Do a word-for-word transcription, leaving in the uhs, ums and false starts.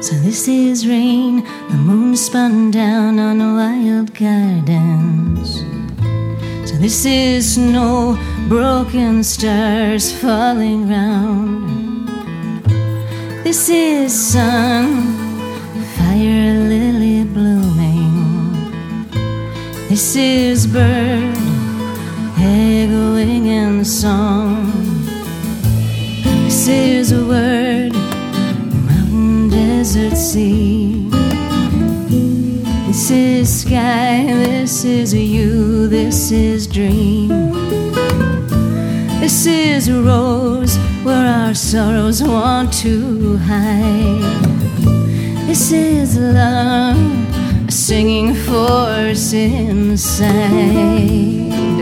So this is rain, the moon spun down on wild gardens. So this is snow, broken stars falling round. This is sun, fire lily blooming. This is bird, echoing in song. This is a word, mountain, desert, sea. This is sky, this is you, this is dream. This is a rose where our sorrows want to hide. This is love, a singing force inside.